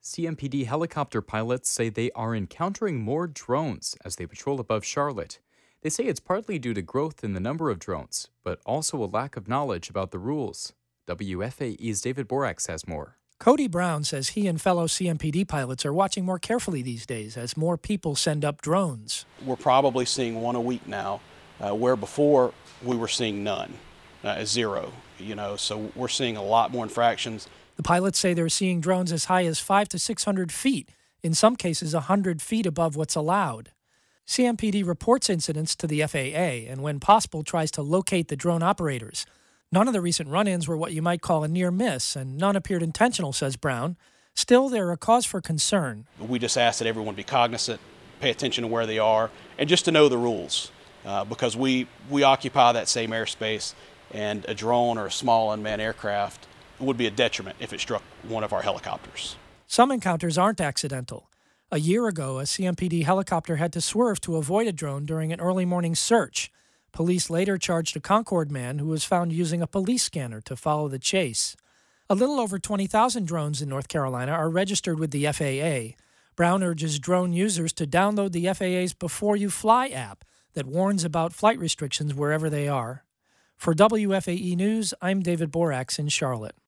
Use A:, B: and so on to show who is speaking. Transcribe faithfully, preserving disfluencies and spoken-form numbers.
A: C M P D helicopter pilots say they are encountering more drones as they patrol above Charlotte. They say it's partly due to growth in the number of drones, but also a lack of knowledge about the rules. W F A E's David Borax has more.
B: Cody Brown says he and fellow C M P D pilots are watching more carefully these days as more people send up drones.
C: We're probably seeing one a week now, uh, where before we were seeing none, uh, zero, you know, so we're seeing a lot more infractions.
B: The pilots say they're seeing drones as high as five to six hundred feet, in some cases one hundred feet above what's allowed. C M P D reports incidents to the F A A and, when possible, tries to locate the drone operators. None of the recent run-ins were what you might call a near miss, and none appeared intentional, says Brown. Still, they're a cause for concern.
C: We just ask that everyone be cognizant, pay attention to where they are, and just to know the rules, uh, because we, we occupy that same airspace, and a drone or a small unmanned aircraft would be a detriment if it struck one of our helicopters.
B: Some encounters aren't accidental. A year ago, a C M P D helicopter had to swerve to avoid a drone during an early morning search. Police later charged a Concord man who was found using a police scanner to follow the chase. A little over twenty thousand drones in North Carolina are registered with the F A A. Brown urges drone users to download the F A A's Before You Fly app that warns about flight restrictions wherever they are. For W F A E News, I'm David Borax in Charlotte.